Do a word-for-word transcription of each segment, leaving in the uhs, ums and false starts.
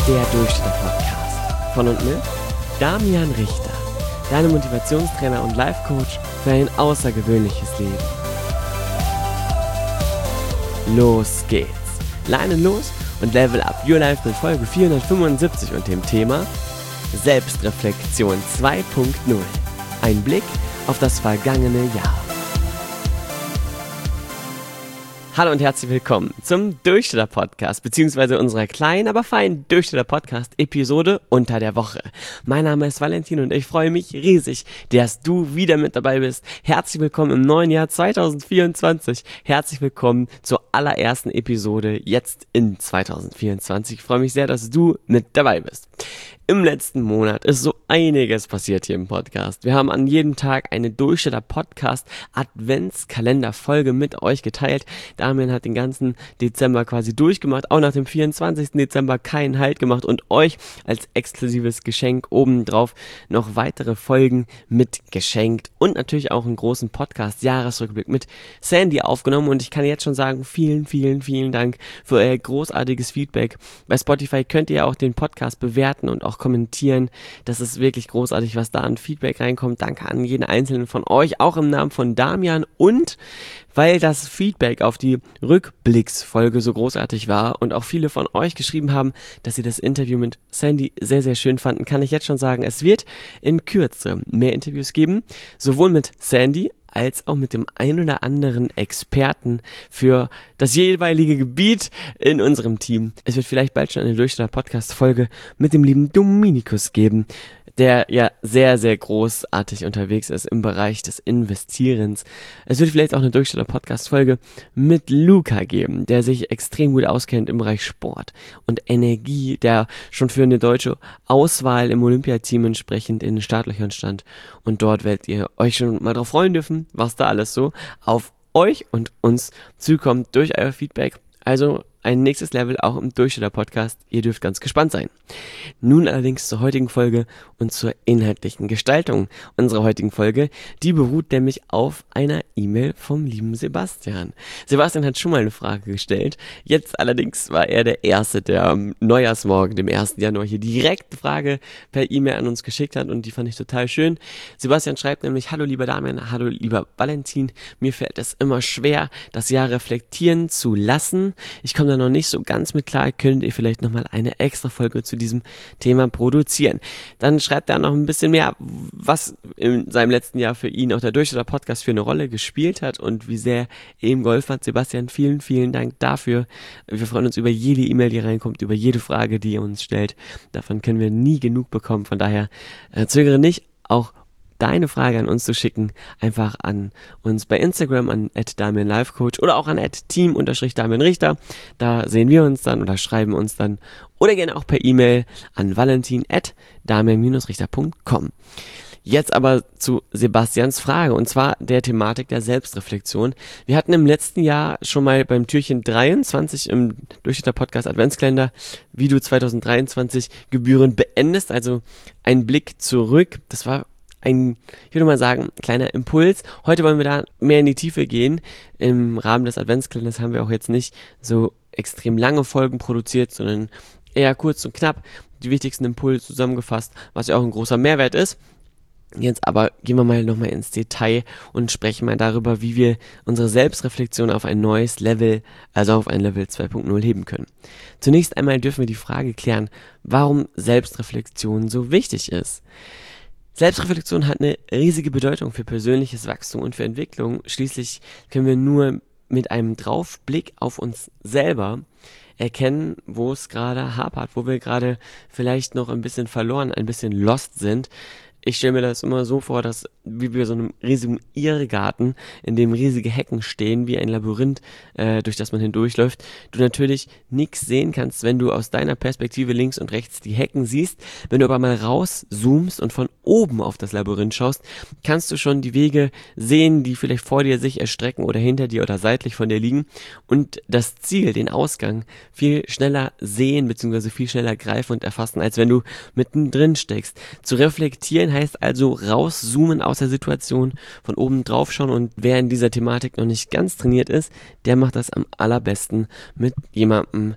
der Durchstarter-Podcast von und mit Damian Richter, deinem Motivationstrainer und Life-Coach für ein außergewöhnliches Leben. Los geht's! Leinen los und level up your life mit Folge vierhundertfünfundsiebzig und dem Thema Selbstreflexion zwei Punkt null. Ein Blick auf das vergangene Jahr. Hallo und herzlich willkommen zum Durchstarter-Podcast, beziehungsweise unserer kleinen, aber feinen Durchstarter-Podcast-Episode unter der Woche. Mein Name ist Valentin und ich freue mich riesig, dass du wieder mit dabei bist. Herzlich willkommen im neuen Jahr zweitausendvierundzwanzig. Herzlich willkommen zur allerersten Episode jetzt in zweitausendvierundzwanzig. Ich freue mich sehr, dass du mit dabei bist. Im letzten Monat ist so einiges passiert hier im Podcast. Wir haben an jedem Tag eine Durchstarter-Podcast-Adventskalender-Folge mit euch geteilt. Damian hat den ganzen Dezember quasi durchgemacht, auch nach dem vierundzwanzigsten Dezember keinen Halt gemacht und euch als exklusives Geschenk obendrauf noch weitere Folgen mitgeschenkt und natürlich auch einen großen Podcast-Jahresrückblick mit Sandy aufgenommen. Und ich kann jetzt schon sagen, vielen, vielen, vielen Dank für euer großartiges Feedback. Bei Spotify könnt ihr auch den Podcast bewerten und auch kommentieren. Das ist wirklich großartig, was da an Feedback reinkommt. Danke an jeden einzelnen von euch, auch im Namen von Damian, und weil das Feedback auf die Rückblicksfolge so großartig war und auch viele von euch geschrieben haben, dass sie das Interview mit Sandy sehr, sehr schön fanden, kann ich jetzt schon sagen, es wird in Kürze mehr Interviews geben, sowohl mit Sandy als auch mit dem ein oder anderen Experten für das jeweilige Gebiet in unserem Team. Es wird vielleicht bald schon eine Durchstarter-Podcast-Folge mit dem lieben Dominikus geben, der ja sehr, sehr großartig unterwegs ist im Bereich des Investierens. Es wird vielleicht auch eine Durchstarter-Podcast-Folge mit Luca geben, der sich extrem gut auskennt im Bereich Sport und Energie, der schon für eine deutsche Auswahl im Olympiateam entsprechend in den Startlöchern stand. Und dort werdet ihr euch schon mal drauf freuen dürfen, was da alles so auf euch und uns zukommt durch euer Feedback. Also ein nächstes Level auch im Durchstarter-Podcast. Ihr dürft ganz gespannt sein. Nun allerdings zur heutigen Folge und zur inhaltlichen Gestaltung unserer heutigen Folge. Die beruht nämlich auf einer E-Mail vom lieben Sebastian. Sebastian hat schon mal eine Frage gestellt. Jetzt allerdings war er der Erste, der am Neujahrsmorgen, dem ersten Januar, hier direkt eine Frage per E-Mail an uns geschickt hat und die fand ich total schön. Sebastian schreibt nämlich: Hallo lieber Damian, hallo lieber Valentin. Mir fällt es immer schwer, das Jahr reflektieren zu lassen. Ich komme da noch nicht so ganz mit klar, könnt ihr vielleicht nochmal eine extra Folge zu diesem Thema produzieren. Dann schreibt er noch ein bisschen mehr, was in seinem letzten Jahr für ihn auch der Durchstarter-Podcast für eine Rolle gespielt hat und wie sehr er ihm geholfen hat. Sebastian, vielen, vielen Dank dafür. Wir freuen uns über jede E-Mail, die reinkommt, über jede Frage, die ihr uns stellt. Davon können wir nie genug bekommen. Von daher äh, zögere nicht, auch deine Frage an uns zu schicken, einfach an uns bei Instagram an at damianlifecoach oder auch an at team damianrichter. Da sehen wir uns dann oder schreiben uns dann, oder gerne auch per E-Mail an valentin at damian-richter punkt com. Jetzt aber zu Sebastians Frage, und zwar der Thematik der Selbstreflexion. Wir hatten im letzten Jahr schon mal beim Türchen dreiundzwanzig im Durchstarter-Podcast Adventskalender, wie du zweitausenddreiundzwanzig gebührend beendest, also ein Blick zurück. Das war ein, ich würde mal sagen, kleiner Impuls. Heute wollen wir da mehr in die Tiefe gehen. Im Rahmen des Adventskalenders haben wir auch jetzt nicht so extrem lange Folgen produziert, sondern eher kurz und knapp die wichtigsten Impulse zusammengefasst, was ja auch ein großer Mehrwert ist. Jetzt aber gehen wir mal nochmal ins Detail und sprechen mal darüber, wie wir unsere Selbstreflexion auf ein neues Level, also auf ein Level zwei Punkt null heben können. Zunächst einmal dürfen wir die Frage klären, warum Selbstreflexion so wichtig ist. Selbstreflexion hat eine riesige Bedeutung für persönliches Wachstum und für Entwicklung. Schließlich können wir nur mit einem Draufblick auf uns selber erkennen, wo es gerade hapert, wo wir gerade vielleicht noch ein bisschen verloren, ein bisschen lost sind. Ich stelle mir das immer so vor, dass wie wir so einem riesigen Irrgarten, in dem riesige Hecken stehen, wie ein Labyrinth, äh, durch das man hindurchläuft, du natürlich nichts sehen kannst, wenn du aus deiner Perspektive links und rechts die Hecken siehst. Wenn du aber mal rauszoomst und von oben auf das Labyrinth schaust, kannst du schon die Wege sehen, die vielleicht vor dir sich erstrecken oder hinter dir oder seitlich von dir liegen und das Ziel, den Ausgang, viel schneller sehen bzw. viel schneller greifen und erfassen, als wenn du mittendrin steckst. Zu reflektieren heißt also rauszoomen aus der Situation, von oben drauf schauen, und wer in dieser Thematik noch nicht ganz trainiert ist, der macht das am allerbesten mit jemandem,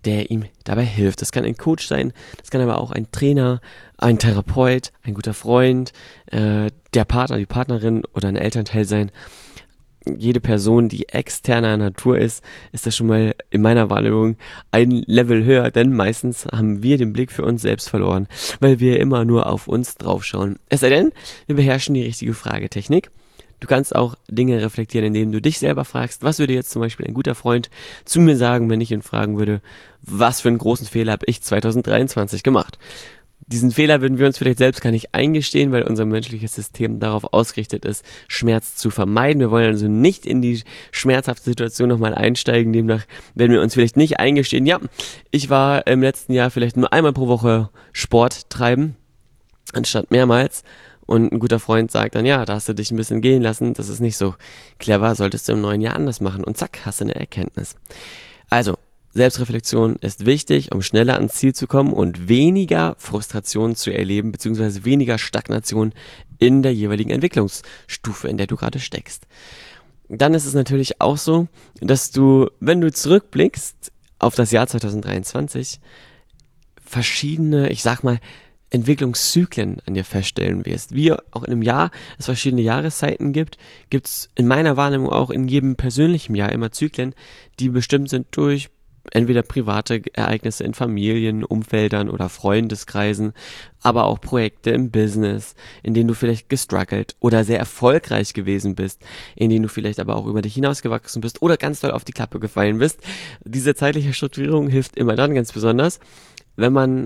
der ihm dabei hilft. Das kann ein Coach sein, das kann aber auch ein Trainer, ein Therapeut, ein guter Freund, äh, der Partner, die Partnerin oder ein Elternteil sein. Jede Person, die externer Natur ist, ist das schon mal in meiner Wahrnehmung ein Level höher, denn meistens haben wir den Blick für uns selbst verloren, weil wir immer nur auf uns draufschauen. Es sei denn, wir beherrschen die richtige Fragetechnik. Du kannst auch Dinge reflektieren, indem du dich selber fragst, was würde jetzt zum Beispiel ein guter Freund zu mir sagen, wenn ich ihn fragen würde, was für einen großen Fehler habe ich zwanzig dreiundzwanzig gemacht? Diesen Fehler würden wir uns vielleicht selbst gar nicht eingestehen, weil unser menschliches System darauf ausgerichtet ist, Schmerz zu vermeiden. Wir wollen also nicht in die schmerzhafte Situation nochmal einsteigen. Demnach werden wir uns vielleicht nicht eingestehen, ja, ich war im letzten Jahr vielleicht nur einmal pro Woche Sport treiben, anstatt mehrmals. Und ein guter Freund sagt dann, ja, da hast du dich ein bisschen gehen lassen, das ist nicht so clever, solltest du im neuen Jahr anders machen. Und zack, hast du eine Erkenntnis. Also, Selbstreflexion ist wichtig, um schneller ans Ziel zu kommen und weniger Frustration zu erleben, beziehungsweise weniger Stagnation in der jeweiligen Entwicklungsstufe, in der du gerade steckst. Dann ist es natürlich auch so, dass du, wenn du zurückblickst auf das Jahr zwanzig dreiundzwanzig, verschiedene, ich sag mal, Entwicklungszyklen an dir feststellen wirst. Wie auch in einem Jahr es verschiedene Jahreszeiten gibt, gibt es in meiner Wahrnehmung auch in jedem persönlichen Jahr immer Zyklen, die bestimmt sind durch entweder private Ereignisse in Familien, Umfeldern oder Freundeskreisen, aber auch Projekte im Business, in denen du vielleicht gestruggelt oder sehr erfolgreich gewesen bist, in denen du vielleicht aber auch über dich hinausgewachsen bist oder ganz doll auf die Klappe gefallen bist. Diese zeitliche Strukturierung hilft immer dann ganz besonders, wenn man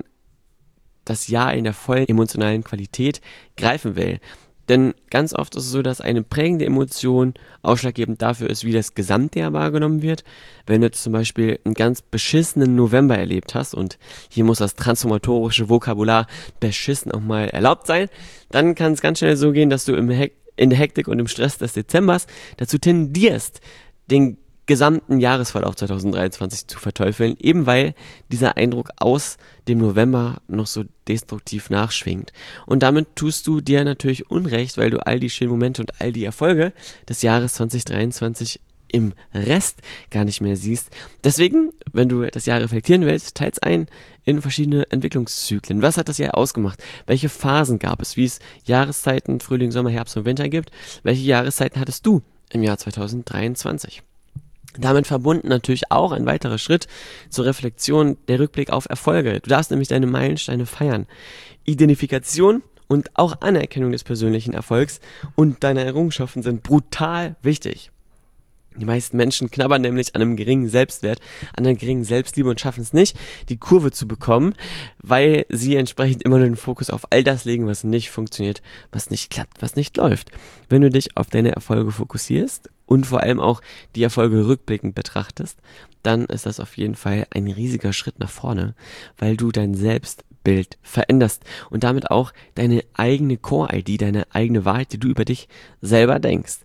das Jahr in der vollen emotionalen Qualität greifen will. Denn ganz oft ist es so, dass eine prägende Emotion ausschlaggebend dafür ist, wie das gesamte Jahr wahrgenommen wird. Wenn du jetzt zum Beispiel einen ganz beschissenen November erlebt hast, und hier muss das transformatorische Vokabular beschissen auch mal erlaubt sein, dann kann es ganz schnell so gehen, dass du im Hek- in der Hektik und im Stress des Dezembers dazu tendierst, den gesamten Jahresverlauf zwanzig dreiundzwanzig zu verteufeln, eben weil dieser Eindruck aus dem November noch so destruktiv nachschwingt. Und damit tust du dir natürlich Unrecht, weil du all die schönen Momente und all die Erfolge des Jahres zwanzig dreiundzwanzig im Rest gar nicht mehr siehst. Deswegen, wenn du das Jahr reflektieren willst, teils ein in verschiedene Entwicklungszyklen. Was hat das Jahr ausgemacht? Welche Phasen gab es? Wie es Jahreszeiten, Frühling, Sommer, Herbst und Winter gibt? Welche Jahreszeiten hattest du im Jahr zwanzig dreiundzwanzig? Damit verbunden natürlich auch ein weiterer Schritt zur Reflexion, der Rückblick auf Erfolge. Du darfst nämlich deine Meilensteine feiern. Identifikation und auch Anerkennung des persönlichen Erfolgs und deiner Errungenschaften sind brutal wichtig. Die meisten Menschen knabbern nämlich an einem geringen Selbstwert, an einer geringen Selbstliebe und schaffen es nicht, die Kurve zu bekommen, weil sie entsprechend immer nur den Fokus auf all das legen, was nicht funktioniert, was nicht klappt, was nicht läuft. Wenn du dich auf deine Erfolge fokussierst und vor allem auch die Erfolge rückblickend betrachtest, dann ist das auf jeden Fall ein riesiger Schritt nach vorne, weil du dein Selbstbild veränderst und damit auch deine eigene Core-I D, deine eigene Wahrheit, die du über dich selber denkst.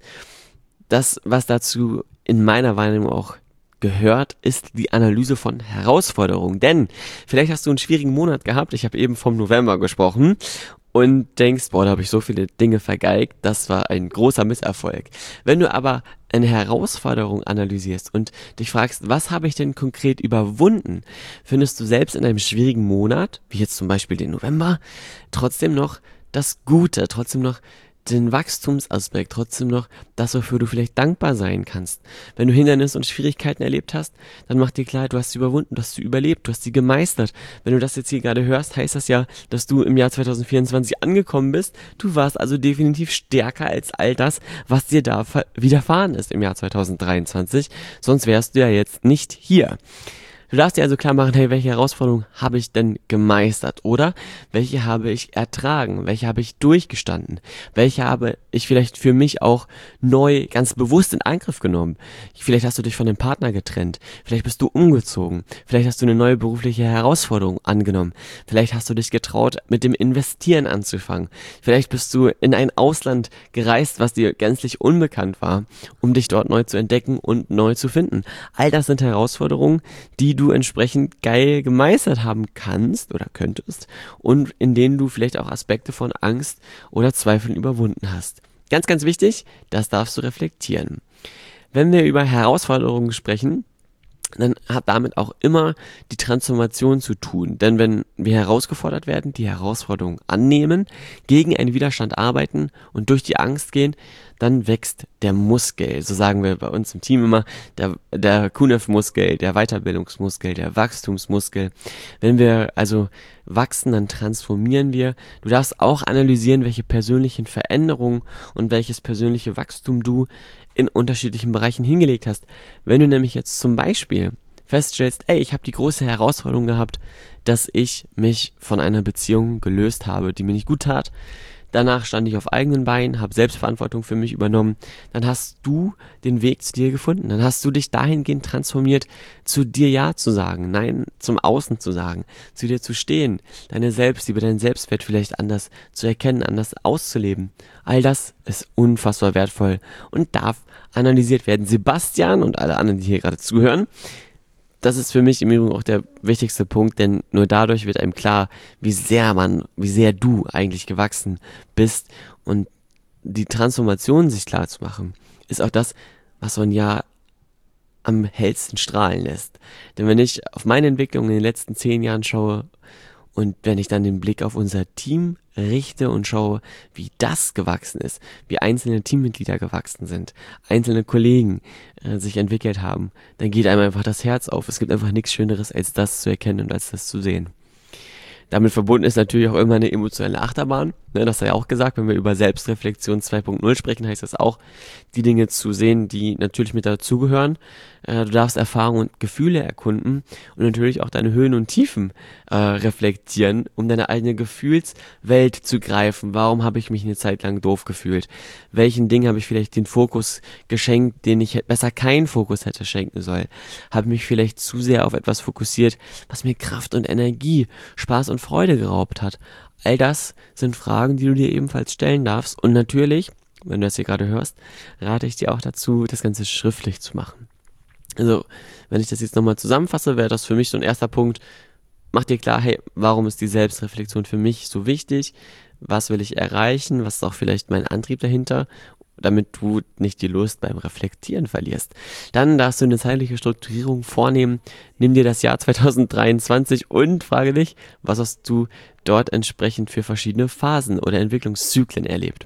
Das, was dazu in meiner Wahrnehmung auch gehört, ist die Analyse von Herausforderungen. Denn vielleicht hast du einen schwierigen Monat gehabt, ich habe eben vom November gesprochen, und denkst, boah, da habe ich so viele Dinge vergeigt, das war ein großer Misserfolg. Wenn du aber eine Herausforderung analysierst und dich fragst, was habe ich denn konkret überwunden, findest du selbst in einem schwierigen Monat, wie jetzt zum Beispiel den November, trotzdem noch das Gute, trotzdem noch den Wachstumsaspekt, trotzdem noch das, wofür du vielleicht dankbar sein kannst. Wenn du Hindernisse und Schwierigkeiten erlebt hast, dann mach dir klar, du hast sie überwunden, du hast sie überlebt, du hast sie gemeistert. Wenn du das jetzt hier gerade hörst, heißt das ja, dass du im Jahr zwanzig vierundzwanzig angekommen bist. Du warst also definitiv stärker als all das, was dir da widerfahren ist im Jahr zwanzig dreiundzwanzig. Sonst wärst du ja jetzt nicht hier. Du darfst dir also klar machen, hey, welche Herausforderungen habe ich denn gemeistert? Oder welche habe ich ertragen? Welche habe ich durchgestanden? Welche habe ich vielleicht für mich auch neu, ganz bewusst in Angriff genommen? Vielleicht hast du dich von dem Partner getrennt. Vielleicht bist du umgezogen. Vielleicht hast du eine neue berufliche Herausforderung angenommen. Vielleicht hast du dich getraut, mit dem Investieren anzufangen. Vielleicht bist du in ein Ausland gereist, was dir gänzlich unbekannt war, um dich dort neu zu entdecken und neu zu finden. All das sind Herausforderungen, die du entsprechend geil gemeistert haben kannst oder könntest und in denen du vielleicht auch Aspekte von Angst oder Zweifeln überwunden hast. Ganz, ganz wichtig, das darfst du reflektieren. Wenn wir über Herausforderungen sprechen, dann hat damit auch immer die Transformation zu tun. Denn wenn wir herausgefordert werden, die Herausforderung annehmen, gegen einen Widerstand arbeiten und durch die Angst gehen, dann wächst der Muskel. So sagen wir bei uns im Team immer, der, der Q N F Muskel, der Weiterbildungsmuskel, der Wachstumsmuskel. Wenn wir also wachsen, dann transformieren wir. Du darfst auch analysieren, welche persönlichen Veränderungen und welches persönliche Wachstum du in unterschiedlichen Bereichen hingelegt hast. Wenn du nämlich jetzt zum Beispiel feststellst, ey, ich habe die große Herausforderung gehabt, dass ich mich von einer Beziehung gelöst habe, die mir nicht gut tat. Danach stand ich auf eigenen Beinen, habe Selbstverantwortung für mich übernommen. Dann hast du den Weg zu dir gefunden. Dann hast du dich dahingehend transformiert, zu dir Ja zu sagen, Nein zum Außen zu sagen, zu dir zu stehen, deine Selbstliebe, deinen Selbstwert vielleicht anders zu erkennen, anders auszuleben. All das ist unfassbar wertvoll und darf analysiert werden. Sebastian und alle anderen, die hier gerade zuhören, das ist für mich im Übrigen auch der wichtigste Punkt, denn nur dadurch wird einem klar, wie sehr man, wie sehr du eigentlich gewachsen bist. Und die Transformation sich klar zu machen, ist auch das, was so ein Jahr am hellsten strahlen lässt. Denn wenn ich auf meine Entwicklung in den letzten zehn Jahren schaue und wenn ich dann den Blick auf unser Team richte und schaue, wie das gewachsen ist, wie einzelne Teammitglieder gewachsen sind, einzelne Kollegen äh, sich entwickelt haben, dann geht einem einfach das Herz auf. Es gibt einfach nichts Schöneres, als das zu erkennen und als das zu sehen. Damit verbunden ist natürlich auch immer eine emotionale Achterbahn. Ne, das sei ja auch gesagt, wenn wir über Selbstreflexion zwei Punkt null sprechen, heißt das auch, die Dinge zu sehen, die natürlich mit dazugehören. Äh, du darfst Erfahrungen und Gefühle erkunden und natürlich auch deine Höhen und Tiefen äh, reflektieren, um deine eigene Gefühlswelt zu greifen. Warum habe ich mich eine Zeit lang doof gefühlt? Welchen Dingen habe ich vielleicht den Fokus geschenkt, den ich besser keinen Fokus hätte schenken sollen? Habe mich vielleicht zu sehr auf etwas fokussiert, was mir Kraft und Energie, Spaß und Freude geraubt hat? All das sind Fragen, die du dir ebenfalls stellen darfst. Und natürlich, wenn du das hier gerade hörst, rate ich dir auch dazu, das Ganze schriftlich zu machen. Also, wenn ich das jetzt nochmal zusammenfasse, wäre das für mich so ein erster Punkt. Mach dir klar, hey, warum ist die Selbstreflexion für mich so wichtig? Was will ich erreichen? Was ist auch vielleicht mein Antrieb dahinter? Damit du nicht die Lust beim Reflektieren verlierst. Dann darfst du eine zeitliche Strukturierung vornehmen. Nimm dir das Jahr zwanzig dreiundzwanzig und frage dich, was hast du dort entsprechend für verschiedene Phasen oder Entwicklungszyklen erlebt.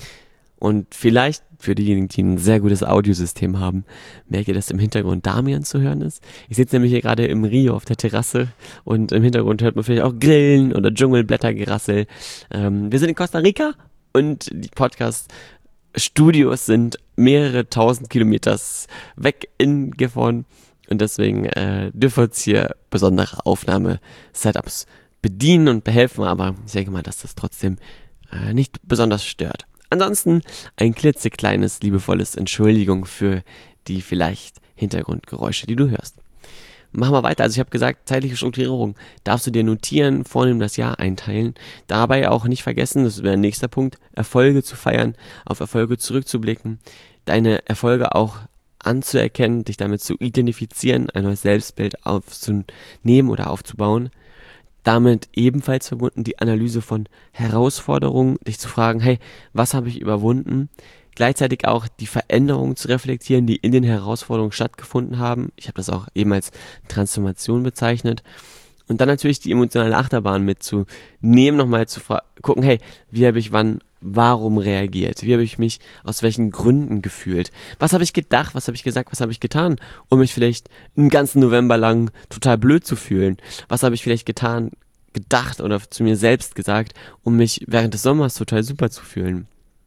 Und vielleicht für diejenigen, die ein sehr gutes Audiosystem haben, merkt ihr, dass im Hintergrund Damian zu hören ist. Ich sitze nämlich hier gerade im Rio auf der Terrasse und im Hintergrund hört man vielleicht auch Grillen oder Dschungelblättergerassel. Ähm, wir sind in Costa Rica und die Podcast-Studios sind mehrere tausend Kilometers weg in Gifhorn und deswegen äh, dürfen wir uns hier besondere Aufnahme-Setups bedienen und behelfen, aber ich denke mal, dass das trotzdem äh, nicht besonders stört. Ansonsten ein klitzekleines, liebevolles Entschuldigung für die vielleicht Hintergrundgeräusche, die du hörst. Machen wir weiter. Also ich habe gesagt, zeitliche Strukturierung darfst du dir notieren, vornehmen das Jahr einteilen. Dabei auch nicht vergessen, das wäre der nächste Punkt, Erfolge zu feiern, auf Erfolge zurückzublicken, deine Erfolge auch anzuerkennen, dich damit zu identifizieren, ein neues Selbstbild aufzunehmen oder aufzubauen. Damit ebenfalls verbunden die Analyse von Herausforderungen, dich zu fragen, hey, was habe ich überwunden? Gleichzeitig auch die Veränderungen zu reflektieren, die in den Herausforderungen stattgefunden haben. Ich habe das auch eben als Transformation bezeichnet. Und dann natürlich die emotionale Achterbahn mitzunehmen, nochmal zu fra- gucken, hey, wie habe ich wann, warum reagiert? Wie habe ich mich, aus welchen Gründen gefühlt? Was habe ich gedacht? Was habe ich gesagt? Was habe ich getan? Um mich vielleicht einen ganzen November lang total blöd zu fühlen. Was habe ich vielleicht getan, gedacht oder zu mir selbst gesagt, um mich während des Sommers total super zu fühlen?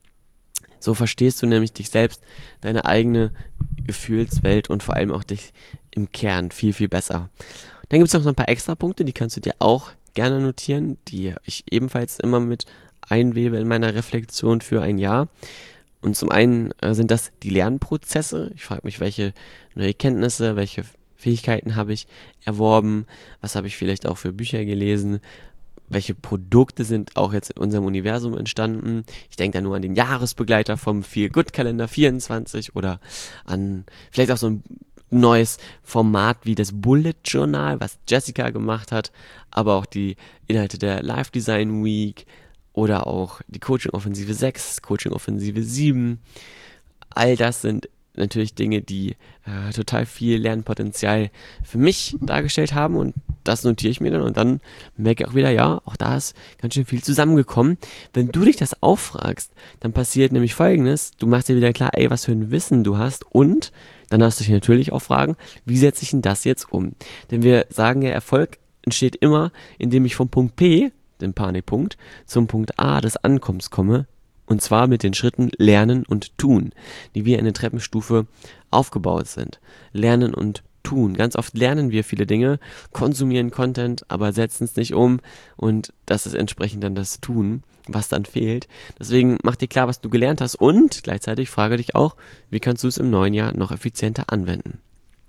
So verstehst du nämlich dich selbst, deine eigene Gefühlswelt und vor allem auch dich im Kern viel, viel besser. Dann gibt es noch ein paar extra Punkte, die kannst du dir auch gerne notieren, die ich ebenfalls immer mit einwebe in meiner Reflexion für ein Jahr. Und zum einen äh, sind das die Lernprozesse. Ich frage mich, welche neue Kenntnisse, welche Fähigkeiten habe ich erworben, was habe ich vielleicht auch für Bücher gelesen, welche Produkte sind auch jetzt in unserem Universum entstanden. Ich denke da nur an den Jahresbegleiter vom Feel Good Kalender vierundzwanzig oder an vielleicht auch so ein neues Format wie das Bullet Journal, was Jessica gemacht hat, aber auch die Inhalte der Live Design Week oder auch die Coaching Offensive sechs, Coaching Offensive sieben. All das sind natürlich Dinge, die äh, total viel Lernpotenzial für mich dargestellt haben und das notiere ich mir dann und dann merke ich auch wieder, ja, auch da ist ganz schön viel zusammengekommen. Wenn du dich das auffragst, dann passiert nämlich Folgendes, du machst dir wieder klar, ey, was für ein Wissen du hast und dann darfst du dich natürlich auch fragen, wie setze ich denn das jetzt um? Denn wir sagen ja, Erfolg entsteht immer, indem ich vom Punkt P, dem Panikpunkt, zum Punkt A des Ankommens komme. Und zwar mit den Schritten Lernen und Tun, die wie eine Treppenstufe aufgebaut sind. Lernen und Tun. Ganz oft lernen wir viele Dinge, konsumieren Content, aber setzen es nicht um. Und das ist entsprechend dann das Tun, was dann fehlt. Deswegen mach dir klar, was du gelernt hast und gleichzeitig frage dich auch, wie kannst du es im neuen Jahr noch effizienter anwenden.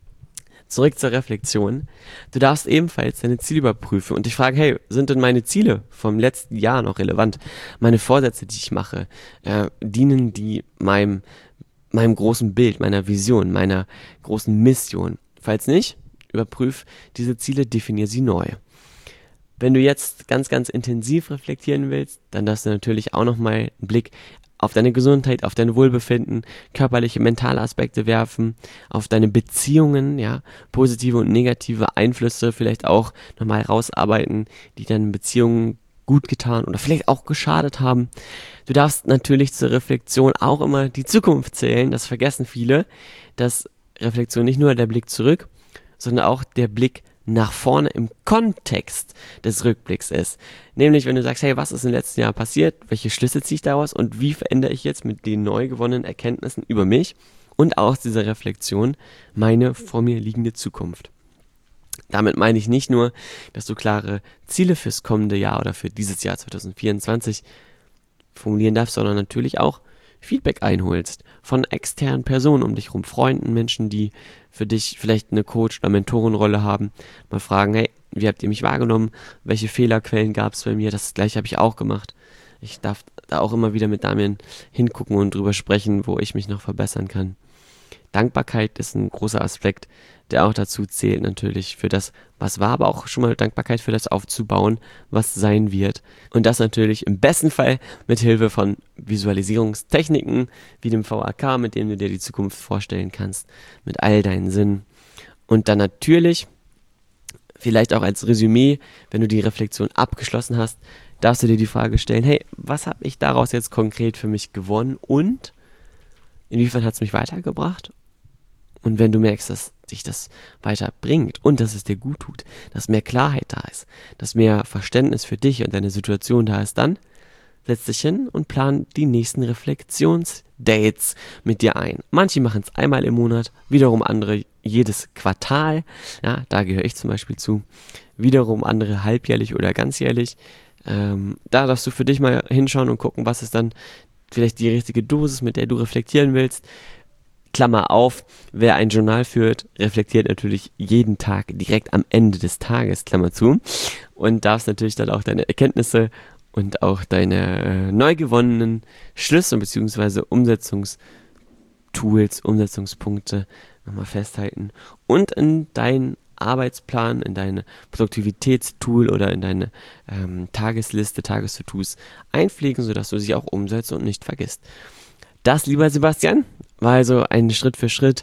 Zurück zur Reflexion. Du darfst ebenfalls deine Ziele überprüfen und dich fragen, hey, sind denn meine Ziele vom letzten Jahr noch relevant? Meine Vorsätze, die ich mache, äh, dienen die meinem, meinem großen Bild, meiner Vision, meiner großen Mission? Falls nicht, überprüf diese Ziele, definier sie neu. Wenn du jetzt ganz, ganz intensiv reflektieren willst, dann darfst du natürlich auch nochmal einen Blick auf deine Gesundheit, auf dein Wohlbefinden, körperliche, mentale Aspekte werfen, auf deine Beziehungen, ja, positive und negative Einflüsse vielleicht auch nochmal rausarbeiten, die deinen Beziehungen gut getan oder vielleicht auch geschadet haben. Du darfst natürlich zur Reflexion auch immer die Zukunft zählen, das vergessen viele, dass Reflexion nicht nur der Blick zurück, sondern auch der Blick nach vorne im Kontext des Rückblicks ist. Nämlich, wenn du sagst, hey, was ist im letzten Jahr passiert, welche Schlüsse ziehe ich daraus und wie verändere ich jetzt mit den neu gewonnenen Erkenntnissen über mich und aus dieser Reflexion meine vor mir liegende Zukunft. Damit meine ich nicht nur, dass du klare Ziele fürs kommende Jahr oder für dieses Jahr zwanzig vierundzwanzig formulieren darfst, sondern natürlich auch Feedback einholst von externen Personen um dich rum, Freunden, Menschen, die für dich vielleicht eine Coach- oder Mentorenrolle haben, mal fragen, hey, wie habt ihr mich wahrgenommen? Welche Fehlerquellen gab es bei mir? Das gleiche habe ich auch gemacht. Ich darf da auch immer wieder mit Damian hingucken und drüber sprechen, wo ich mich noch verbessern kann. Dankbarkeit ist ein großer Aspekt, der auch dazu zählt natürlich für das, was war, aber auch schon mal Dankbarkeit für das aufzubauen, was sein wird. Und das natürlich im besten Fall mit Hilfe von Visualisierungstechniken wie dem V A K, mit dem du dir die Zukunft vorstellen kannst, mit all deinen Sinnen. Und dann natürlich, vielleicht auch als Resümee, wenn du die Reflexion abgeschlossen hast, darfst du dir die Frage stellen, hey, was habe ich daraus jetzt konkret für mich gewonnen und inwiefern hat es mich weitergebracht? Und wenn du merkst, dass dich das weiterbringt und dass es dir gut tut, dass mehr Klarheit da ist, dass mehr Verständnis für dich und deine Situation da ist, dann setz dich hin und plan die nächsten Reflexionsdates mit dir ein. Manche machen es einmal im Monat, wiederum andere jedes Quartal. Ja, da gehöre ich zum Beispiel zu. Wiederum andere halbjährlich oder ganzjährlich. Ähm, da darfst du für dich mal hinschauen und gucken, was ist dann vielleicht die richtige Dosis, mit der du reflektieren willst. Klammer auf, wer ein Journal führt, reflektiert natürlich jeden Tag direkt am Ende des Tages, Klammer zu, und darfst natürlich dann auch deine Erkenntnisse und auch deine äh, neu gewonnenen Schlüsse bzw. Umsetzungstools, Umsetzungspunkte nochmal festhalten und in deinen Arbeitsplan, in deine Produktivitätstool oder in deine ähm, Tagesliste, Tages-To-Dos einpflegen, sodass du sie auch umsetzt und nicht vergisst. Das, lieber Sebastian, war also ein Schritt für Schritt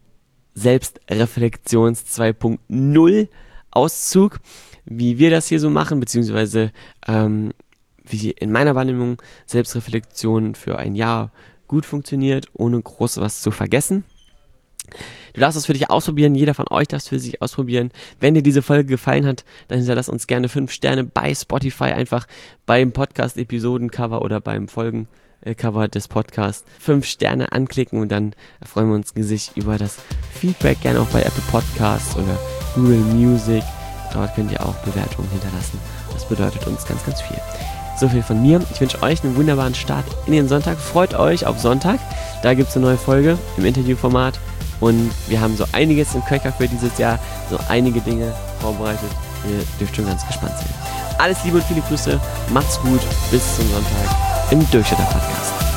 Selbstreflexions zwei Punkt null Auszug, wie wir das hier so machen, beziehungsweise ähm, wie in meiner Wahrnehmung Selbstreflexion für ein Jahr gut funktioniert, ohne groß was zu vergessen. Du darfst es für dich ausprobieren, jeder von euch darf es für sich ausprobieren. Wenn dir diese Folge gefallen hat, dann hinterlass uns gerne fünf Sterne bei Spotify, einfach beim Podcast-Episoden-Cover oder beim Folgen-Cover des Podcasts fünf Sterne anklicken und dann freuen wir uns riesig über das Feedback, gerne auch bei Apple Podcasts oder Google Music. Dort könnt ihr auch Bewertungen hinterlassen. Das bedeutet uns ganz, ganz viel. So viel von mir. Ich wünsche euch einen wunderbaren Start in den Sonntag. Freut euch auf Sonntag. Da gibt es eine neue Folge im Interviewformat. Und wir haben so einiges im Köcher für dieses Jahr. So einige Dinge vorbereitet. Ihr dürft schon ganz gespannt sein. Alles Liebe und viele Grüße. Macht's gut. Bis zum Sonntag im Durchschnitter Podcast.